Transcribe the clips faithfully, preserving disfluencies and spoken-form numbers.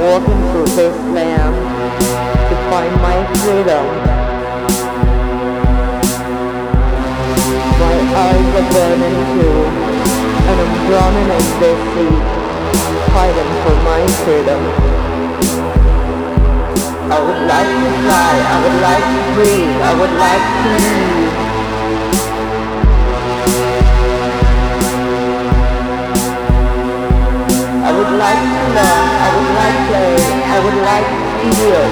walking through this land to find my freedom. My eyes are burning too, and I'm drowning in this sea, fighting for my freedom. I would like to fly, I would like to breathe, I would like to leave. I would like to learn, I would like to play, I would like to feel.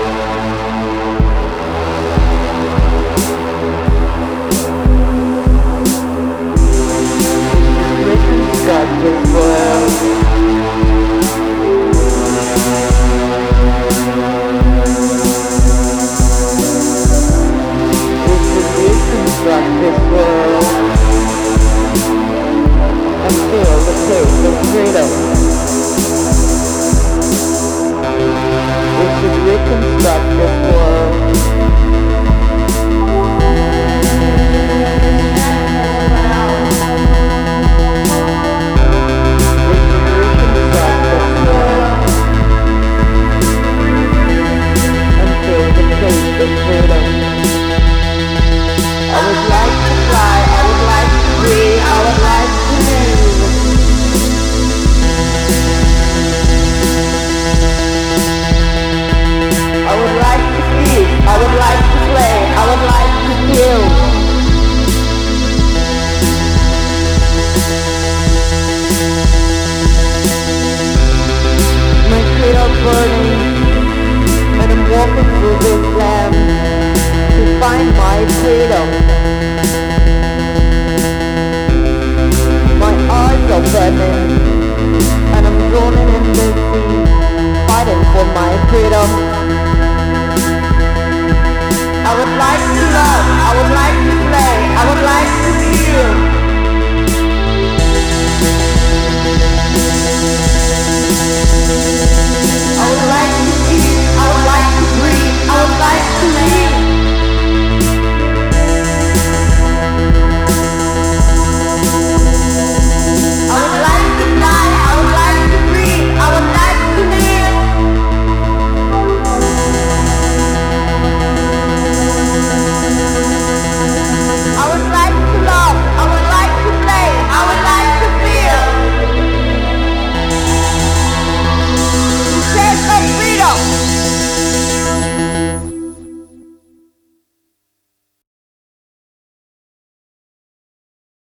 Written God this world. Construct this world and feel the taste of freedom. We should reconstruct this world. We should reconstruct this world and feel the taste of freedom. I would like to fly, I would like to breathe, I would like to live. I would like to eat, I would like to play, I would like to feel. My feet are burning, and I'm walking through this land to find my freedom.